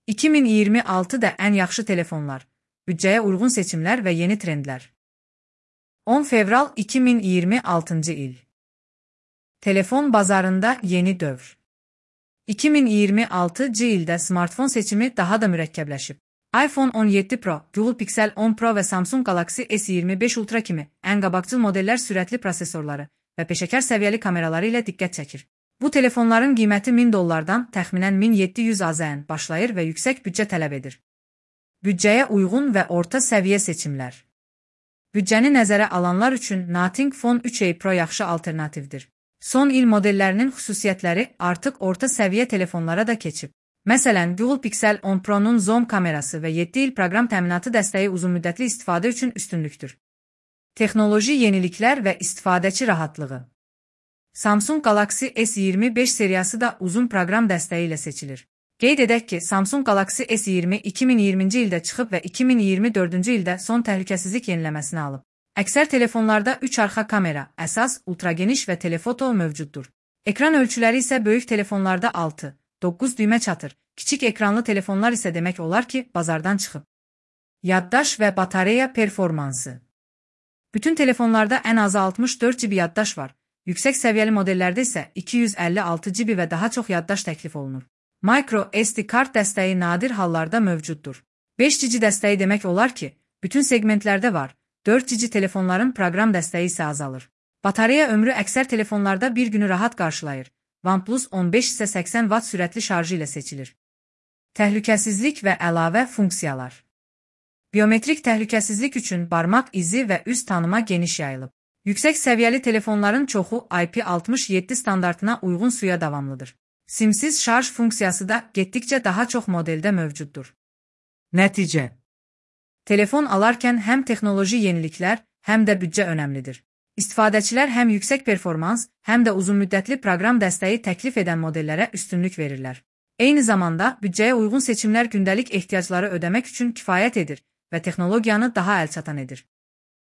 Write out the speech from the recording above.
2026'da ən yaxşı telefonlar, büdcəyə uyğun seçimlər və yeni trendlər. 10 fevral 2026 il. Telefon bazarında yeni dövr. 2026 ildə smartfon seçimi daha da mürəkkəbləşib. iPhone 17 Pro, Google Pixel 10 Pro və Samsung Galaxy S25 Ultra kimi ən qabaqcıl modellər sürətli prosesorları və peşəkar səviyyəli kameraları ilə diqqət çəkir. Bu telefonların qiyməti $1000-dan təxminən 1700 AZN başlayır və yüksək büdcə tələb edir. Büdcəyə uyğun və orta səviyyə seçimlər. Büdcəni nəzərə alanlar üçün Nothing Phone 3a Pro yaxşı alternativdir. Son il modellərinin xüsusiyyətləri artıq orta səviyyə telefonlara da keçib. Məsələn, Google Pixel 10 Pro'nun zoom kamerası və 7 il proqram təminatı dəstəyi uzunmüddətli istifadə üçün üstünlükdür. Texnoloji yeniliklər və istifadəçi rahatlığı. Samsung Galaxy S25 seriyası da uzun proqram dəstəyi ilə seçilir. Qeyd edək ki, Samsung Galaxy S20 2020-ci ildə çıxıb və 2024-cü ildə son təhlükəsizlik yeniləməsini alıb. Əksər telefonlarda 3 arxa kamera, əsas, ultrageniş və telefoto mövcuddur. Ekran ölçüləri isə böyük telefonlarda 6-9 düymə çatır. Kiçik ekranlı telefonlar isə demək olar ki, bazardan çıxıb. Yaddaş və batareya performansı. Bütün telefonlarda ən azı 64 GB yaddaş var. Yüksək səviyyəli modellərdə isə 256 GB və daha çox yaddaş təklif olunur. Micro SD kart dəstəyi nadir hallarda mövcuddur. 5 GB dəstəyi demək olar ki, bütün segmentlərdə var. 4 GB telefonların proqram dəstəyi isə azalır. Batareya ömrü əksər telefonlarda bir günü rahat qarşılayır. OnePlus 15 isə 80 Watt sürətli şarjı ilə seçilir. Təhlükəsizlik və əlavə funksiyalar. Biometrik təhlükəsizlik üçün barmaq izi və üz tanıma geniş yayılıb. Yüksək səviyyəli telefonların çoxu IP67 standartına uyğun suya davamlıdır. Simsiz şarj funksiyası da getdikcə daha çox modeldə mövcuddur. Nəticə. Telefon alarkən həm texnoloji yeniliklər, həm də büdcə önəmlidir. İstifadəçilər həm yüksək performans, həm də uzunmüddətli proqram dəstəyi təklif edən modellərə üstünlük verirlər. Eyni zamanda, büdcəyə uyğun seçimlər gündəlik ehtiyacları ödəmək üçün kifayət edir və texnologiyanı daha əlçatan edir.